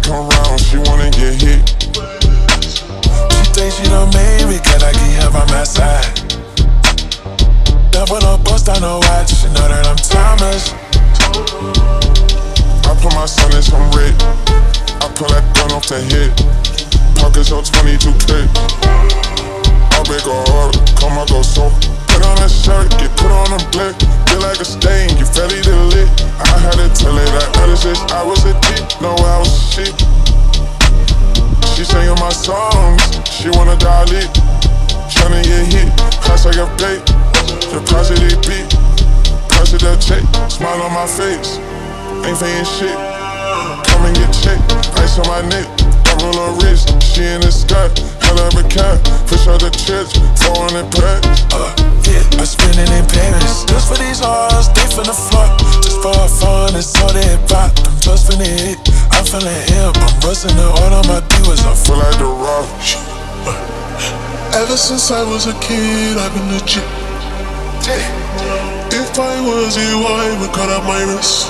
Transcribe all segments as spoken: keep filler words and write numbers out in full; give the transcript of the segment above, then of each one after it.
come round, she wanna get hit. She thinks she done made me, can I keep her by my side? Never no bust on no watch, she know that I'm timeless. I put my son in some red. I pull that gun off the head. Pockets on twenty-two clip. I'll make her hard, come on, go so. Put on a shirt, get put on a black. Feel like a stain, you fairly the lit. I had to tell her that other shit, I was a dick, no I was shit. She singing my songs, she wanna die lit. Tryna get hit, hot like a bait. The price of the beat, price of that check. Smile on my face, ain't saying shit. Come and get checked, ice on my neck. Roll her wrist, she in the skirt, hell of a cat, fish out the church, four hundred pack. Uh, yeah, I spend it in Paris. Just for these hoes, they finna fuck. Just for fun, it's all that pop. I'm just finna hit, I'm feeling hip. I'm busting the all on my divas, I feel like The Rock. Ever since I was a kid, I've been legit. If I was you, I would cut up my wrist.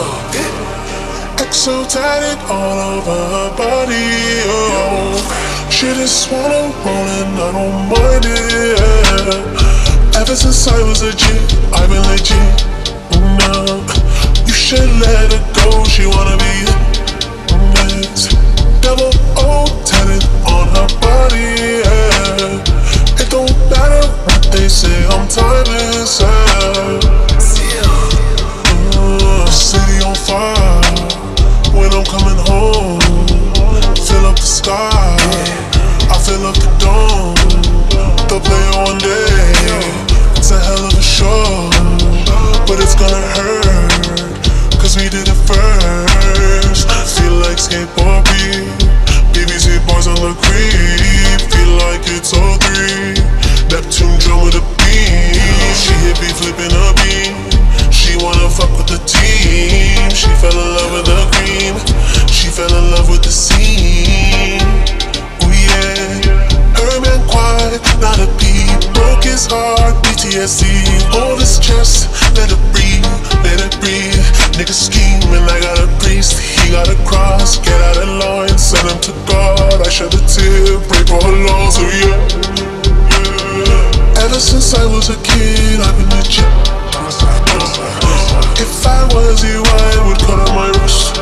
Exotic all over her body, oh. She just wanna roll and I don't mind it. Ever since I was a G, I've been legit. No, you should let her go, she wanna be next. Double O tatted on her body, yeah. It don't matter what they say, I'm timeless, yeah. uh, City on fire. When I'm coming home, fill up the sky, I fill up the dome. The player one day, it's a hell of a show, but it's gonna hurt, cause we did it first. Feel like skateboard beat, B B C boys on the creep. Feel like it's all three, Neptune drum with a beam. She hit me flipping a beam, she wanna fuck with the team. She fell in love with the cream, she fell in love with the scene. Oh yeah, her man quiet, not a peep. Broke his heart, P T S D. Hold his chest, let it breathe, let it breathe. Nigga scheming, I got a priest, he got a cross. Get out of line, send him to God. I shed a tear, pray for her loss, oh yeah, yeah. Ever since I was a kid, I've been legit. If I was you, I would cut on my wrist.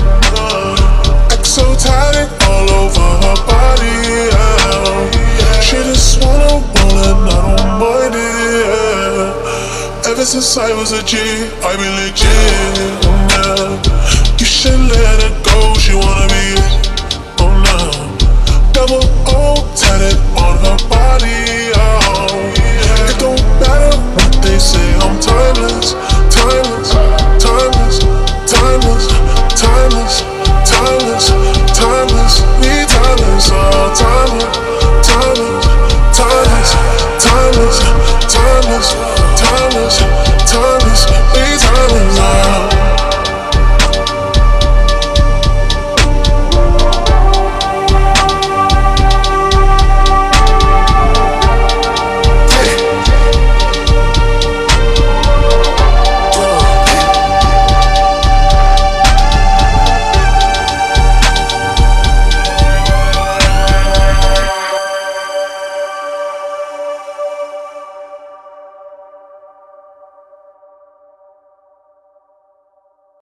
Exotic all over her body, yeah. She just wanna roll and I don't mind it, yeah. Ever since I was a G, I've been legit, yeah. You should let her go, she wanna be, oh no. Double O tatted on her body,